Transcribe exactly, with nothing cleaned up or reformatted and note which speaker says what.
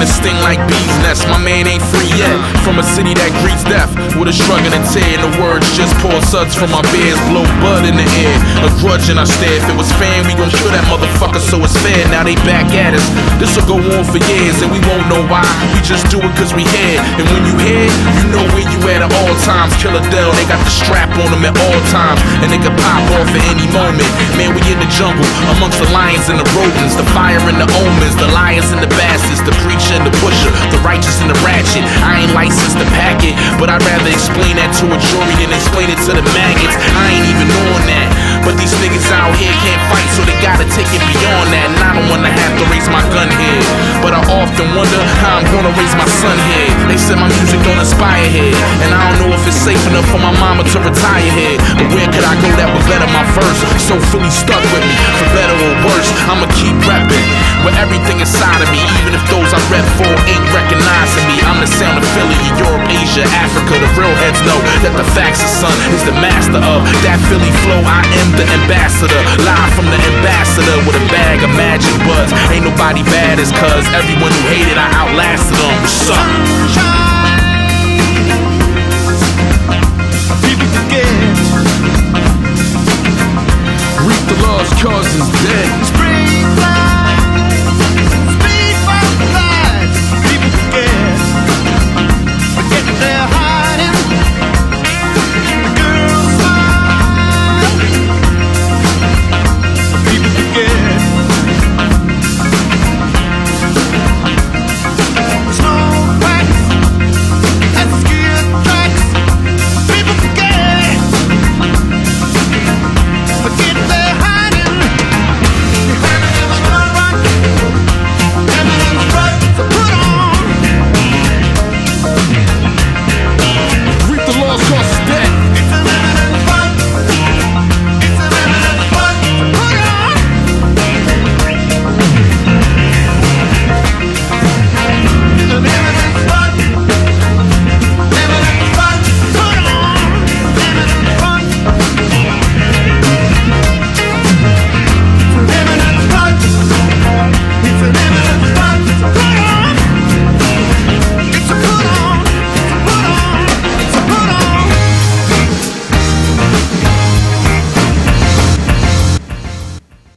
Speaker 1: to sting like bees' nests. My man ain't free yet, from a city that greets death with a shrug and a tear. And the words just pour suds from my beers, blow bud in the air. A grudge and I stare. If it was fan, we gon' kill that motherfucker, so it's fair. Now they back at us. This'll go on for years and we won't know why. We just do it cause we here. And when you here, you know where you at at all times. Killer Dell, they got the strap on them at all times, and they can pop off at any moment. Man, we in the jungle, amongst the lions and the rodents, the fire and the omens, the liars and the bastards, the preacher and the pusher, the righteous and the ratchet. I ain't licensed to pack it, but I'd rather explain that to a jury than explain it to the maggots. I ain't even on that, but these niggas out here can't fight, so they gotta take it beyond that. And I don't wanna have to raise my gun here, but I often wonder how I'm gonna raise my son here. They said my music don't inspire here, and I don't know if it's safe enough for my mama to retire here. But where could I go that would better my verse? So Philly stuck with me, for better or worse, I'ma keep reppin' with everything inside of me, even if those I rep for ain't recognizing me. I'm the sound of Philly, Europe, Asia, Africa. The real heads know that the Faxer son is the master of that Philly flow. I am the ambassador, live from the ambassador with a bag of magic buds. Ain't nobody bad as cuz everyone who hated I outlasted them. What's up?